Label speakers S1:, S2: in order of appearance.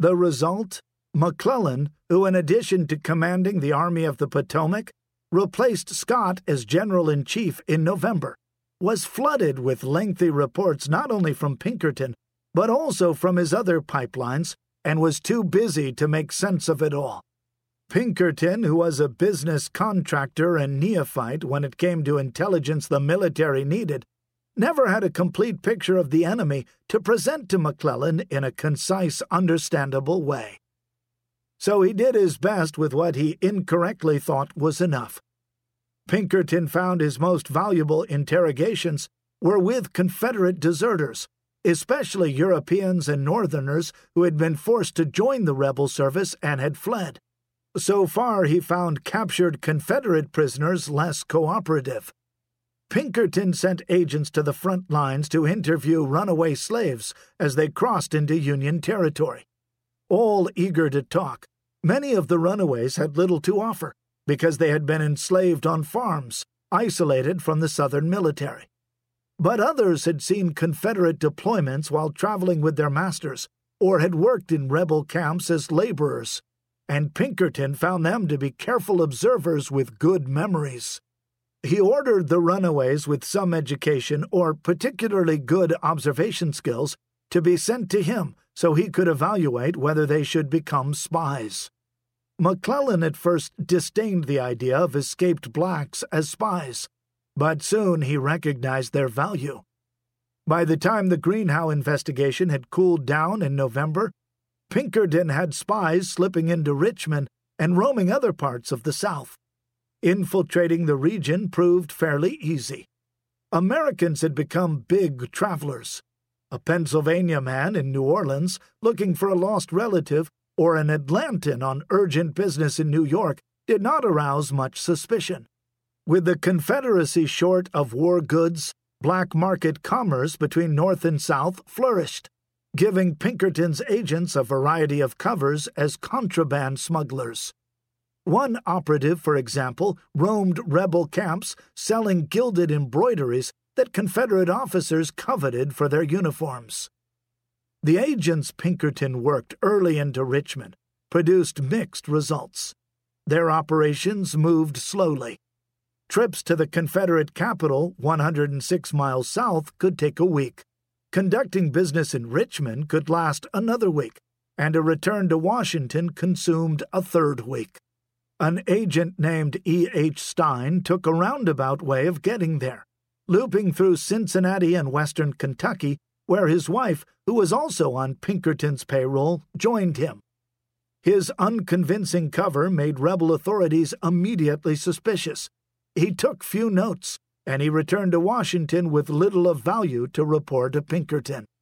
S1: The result? McClellan, who in addition to commanding the Army of the Potomac, replaced Scott as General-in-Chief in November, was flooded with lengthy reports not only from Pinkerton, but also from his other pipelines, and was too busy to make sense of it all. Pinkerton, who was a business contractor and neophyte when it came to intelligence the military needed, never had a complete picture of the enemy to present to McClellan in a concise, understandable way. So he did his best with what he incorrectly thought was enough. Pinkerton found his most valuable interrogations were with Confederate deserters, especially Europeans and Northerners who had been forced to join the rebel service and had fled. So far, he found captured Confederate prisoners less cooperative. Pinkerton sent agents to the front lines to interview runaway slaves as they crossed into Union territory. All eager to talk, many of the runaways had little to offer because they had been enslaved on farms, isolated from the Southern military. But others had seen Confederate deployments while traveling with their masters or had worked in rebel camps as laborers, and Pinkerton found them to be careful observers with good memories. He ordered the runaways with some education or particularly good observation skills to be sent to him so he could evaluate whether they should become spies. McClellan at first disdained the idea of escaped blacks as spies, but soon he recognized their value. By the time the Greenhow investigation had cooled down in November, Pinkerton had spies slipping into Richmond and roaming other parts of the South. Infiltrating the region proved fairly easy. Americans had become big travelers. A Pennsylvania man in New Orleans looking for a lost relative or an Atlantan on urgent business in New York did not arouse much suspicion. With the Confederacy short of war goods, black market commerce between North and South flourished, giving Pinkerton's agents a variety of covers as contraband smugglers. One operative, for example, roamed rebel camps selling gilded embroideries that Confederate officers coveted for their uniforms. The agents Pinkerton worked early into Richmond produced mixed results. Their operations moved slowly. Trips to the Confederate capital, 106 miles south, could take a week. Conducting business in Richmond could last another week, and a return to Washington consumed a third week. An agent named E.H. Stein took a roundabout way of getting there, looping through Cincinnati and western Kentucky, where his wife, who was also on Pinkerton's payroll, joined him. His unconvincing cover made rebel authorities immediately suspicious. He took few notes, and he returned to Washington with little of value to report to Pinkerton.